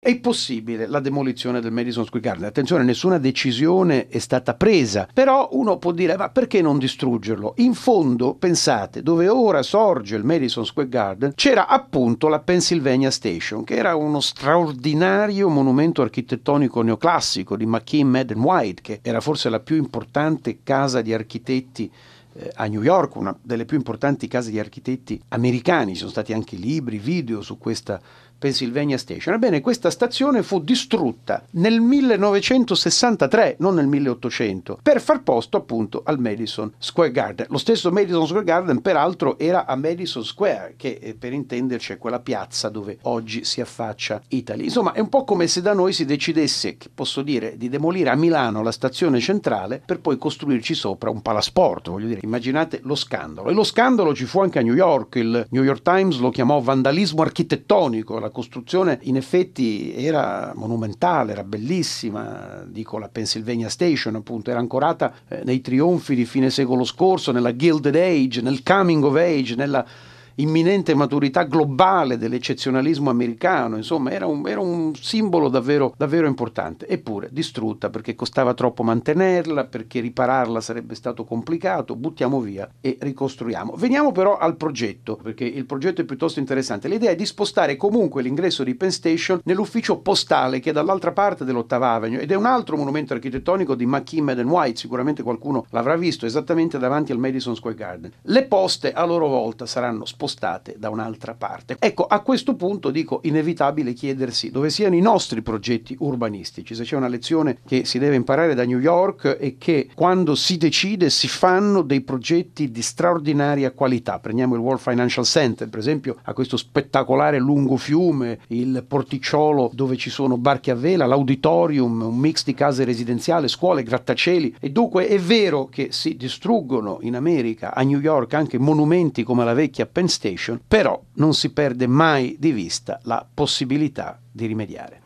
È possibile la demolizione del Madison Square Garden. Attenzione, nessuna decisione è stata presa, però uno può dire, ma perché non distruggerlo? In fondo, pensate, dove ora sorge il Madison Square Garden, c'era appunto la Pennsylvania Station, che era uno straordinario monumento architettonico neoclassico di McKean, Madden, White, che era forse la più importante casa di architetti a New York, una delle più importanti case di architetti americani. Ci sono stati anche libri, video su questa Pennsylvania Station. Ebbene, questa stazione fu distrutta nel 1963, non nel 1800, per far posto appunto al Madison Square Garden. Lo stesso Madison Square Garden, peraltro, era a Madison Square, che per intenderci è quella piazza dove oggi si affaccia Italy. Insomma, è un po' come se da noi si decidesse, che posso dire, di demolire a Milano la stazione centrale per poi costruirci sopra un palasport. Voglio dire, immaginate lo scandalo. E lo scandalo ci fu anche a New York. Il New York Times lo chiamò vandalismo architettonico. La costruzione in effetti era monumentale, era bellissima, dico la Pennsylvania Station appunto, era ancorata nei trionfi di fine secolo scorso, nella Gilded Age, nel coming of age, nella imminente maturità globale dell'eccezionalismo americano. Insomma, era un simbolo davvero, davvero importante, eppure distrutta perché costava troppo mantenerla, perché ripararla sarebbe stato complicato. Buttiamo via e ricostruiamo. Veniamo però al progetto, perché il progetto è piuttosto interessante. L'idea è di spostare comunque l'ingresso di Penn Station nell'ufficio postale che è dall'altra parte dell'8th Avenue, ed è un altro monumento architettonico di McKean, Madden, White, sicuramente qualcuno l'avrà visto, esattamente davanti al Madison Square Garden. Le poste a loro volta saranno spostate da un'altra parte. Ecco, a questo punto dico, inevitabile chiedersi dove siano i nostri progetti urbanistici. Se c'è una lezione che si deve imparare da New York è che quando si decide si fanno dei progetti di straordinaria qualità. Prendiamo il World Financial Center, per esempio, ha questo spettacolare lungo fiume, il porticciolo dove ci sono barche a vela, l'auditorium, un mix di case residenziali, scuole, grattacieli, e dunque è vero che si distruggono in America, a New York, anche monumenti come la vecchia Penn Station, però non si perde mai di vista la possibilità di rimediare.